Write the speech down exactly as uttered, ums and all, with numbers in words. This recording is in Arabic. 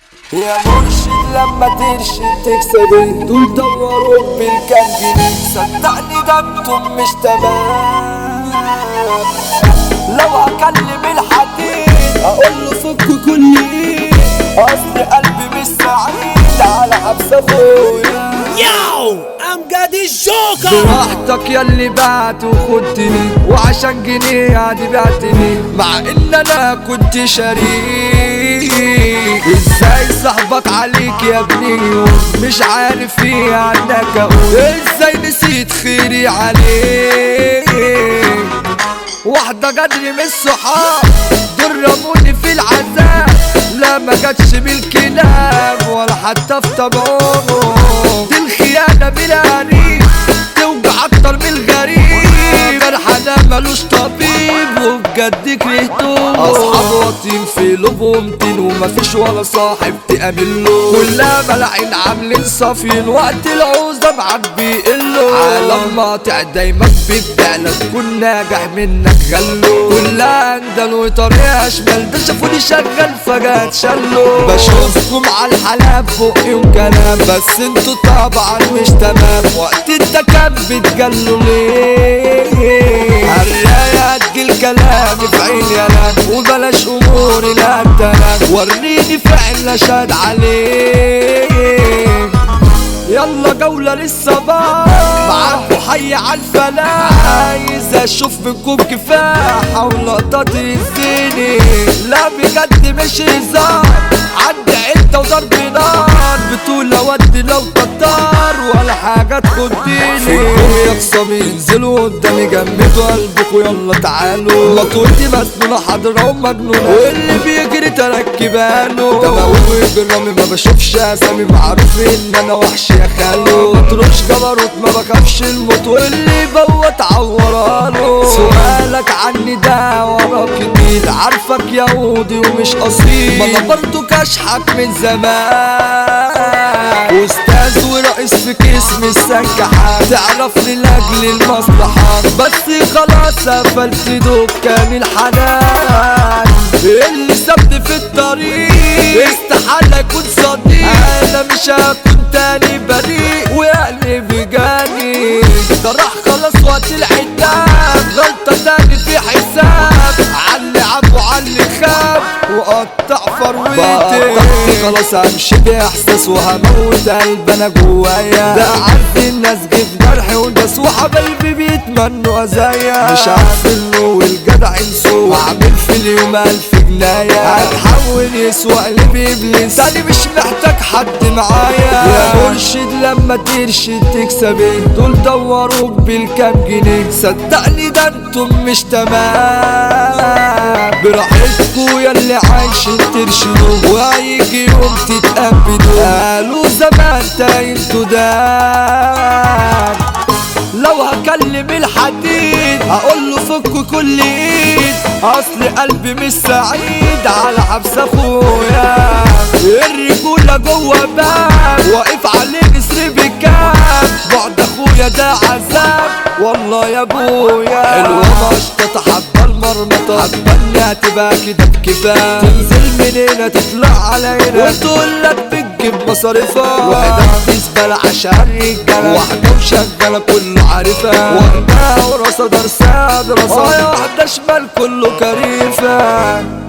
يا مرشد لما ترشد تكسبي دول دوروا بالكام جنيه، صدقني ده انتم مش تمام. لو هكلم الحديد اقول له فك كل ايد، اصل قلبي مش سعيد على حبس اخويا. ياو امجد الجوكر براحتك ياللي بعت وخدتني، وعشان جنيه عادي بعتني مع ان انا كنت شريك. ازاي صاحبك عليك يا ابني مش عارف ايه عنك اقول، ازاي نسيت خيري عليك. واحدة جدري من الصحاب دول رموني في العذاب، لا ما جاتش بالكلام ولا حتى في طبعهم. دي الخيانة بلا قريب توجع اكتر من الغريب، جرحنا ملوش طبيب وبجد كرهتهم. اصحاب واطين في قلوبهم طين ومفيش ولا صاحب تأمن له، كلها ملاعين عاملين صافين وقت العوزة معاك بيقلوا. عالم مقاطع دايما بيبدألك تكون ناجح منك غلو، كلها اندل وطريقة شمال ده شافوني شغال فجأة اتشلوا. بشوفكم على الحلاب بقي وكلام بس انتوا طبعا مش تمام، وقت التكاب بتجلوا ليه؟ هالراية هتجيل كلامي في عيني يالا وبلاش اموري لا تنام، وريني فعل اشهد عليك. يلا جولة للصباح معاكوا حي عالفلاح، عايز اشوف منكم كفاح ولقطات الزيني، لا بجد مش هزار عندي عدة وضرب نار، بطولة ودي لو قطار ولا حاجة تخديني. فيكم يا خصام ينزلوا قدامي جمدوا قلبكوا يلا تعالوا، مطولتي مسنونة حاضرة ومجنونة واللي بيجري تركباله. ده بقول بالرامي ما بشوفش اسامي، معروف ان انا وحش يا خالو، مطروش جبروت ما بخافش الموت واللي بوت عوراله. سؤالك عني ده وراك جديد، عارفك يهودي ومش اصيل، ما انا برضو كشحك من زمان، واستاذ ورئيس في قسم السنكحات، تعرفني لاجل المصلحة بس خلاص قفلت دكان الحنان. اللي سابني في الطريق استحالة يكون صديق، انا مش هكون تاني بريء وقلبي جاني، ده راح خلاص وقت العتاب، غلطة تاني في حساب، علي عب وعلي خاب وقطع فروتي. خلاص همشي باحساس وهموت قلب انا جوايا، ده عارف الناس جيب جرحي وداس وحبايبي بيتمنوا ازايا، مش عارف انه والجدع انسو واعمل في اليوم الف جناية، هتحول يسوى قلبي ابليس تاني مش محتاج حد معايا. يا مرشد لما ترشد تكسبي دول دوروك بالكام جنيه، صدقني ده انتم مش تمام. براحتكوا ياللي عايشين ترشدوا وهيجي يوم تتقبلوا، قالوا زمان تاينتوا دام. لو هكلم الحديد هقول له فك كل ايد، اصل قلبي مش سعيد على حبس اخويا. الرجولة جوه باب واقف عليه نسر بكام، بعد اخويا ده عذاب والله يا ابويا. الومشطة حبة المرمطة حبة هتبقى كده بكفاية، تنزل من هنا تطلع علينا وتقول لك بتجيب مصاريفها، واحدة بتسبل عشان رجالة، واحدة وشغالة كله عارفها، واحدة وراسها درسها دراسة، واحدة شمال كله كريفة.